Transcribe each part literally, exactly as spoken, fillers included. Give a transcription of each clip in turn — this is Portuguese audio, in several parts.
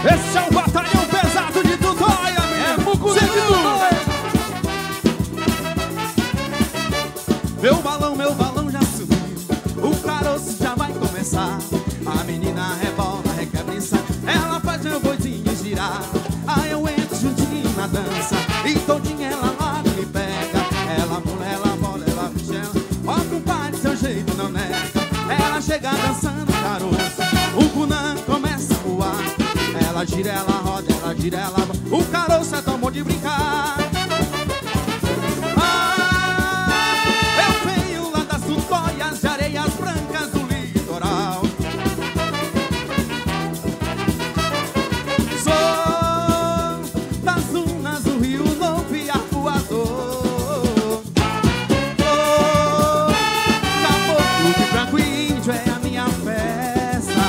Esse é o batalhão pesado de Tutóia, é Mucundu. Meu balão, meu balão já subiu, o caroço já vai começar. A menina rebola, requebra e sai, ela faz meu boizinho girar. Aí eu entro juntinho na dança e todinha ela logo me pega. Ela pula, ela bola, ela mexe, ela ó, compadre, seu jeito não nega. Ela chega dançando caroço, o cunã começa a voar. Ela gira, ela roda, ela gira, ela voa. O caroço é tão bom de brincar. De areias brancas do litoral, sou das dunas do Rio Novo e Arpoador. Sou caboclo de branco e índio, é a minha festa.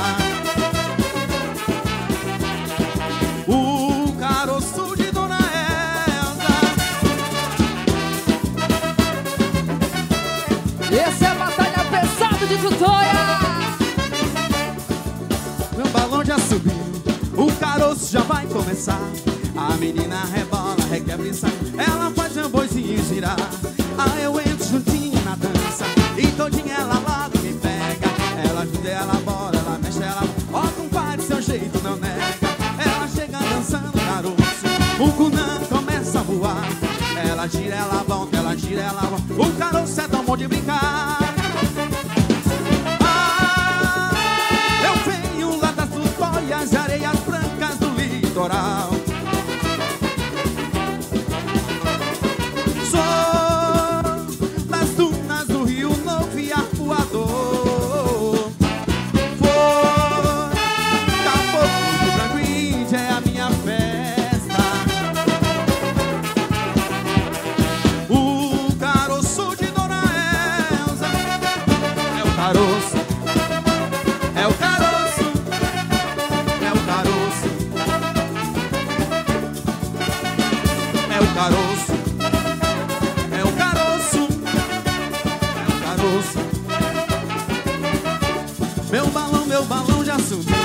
O caroço de Dona Elza. Esse é batalha pesado de Tutóia. Meu balão já subiu, o caroço já vai começar. A menina rebola, requebra e sai, ela faz meu boizinho girar. Aí eu entro juntinho na dança e todinha ela logo me pega. Ela gira, ela bola, ela mexe, ela ó, compadre, seu jeito não nega. Ela chega dançando caroço, o cunã começa a voar. Ela gira, ela volta, ela gira, ela volta. O caroço é tão bom de brincar. De areias brancas do litoral, sou das dunas do Rio Novo e Arpoador. Foi caboclo de branco e índio, é a minha festa. O caroço de Dona Elza é o caroço, é o caroço. É o caroço, é o caroço, é o caroço. Meu balão, meu balão já subiu,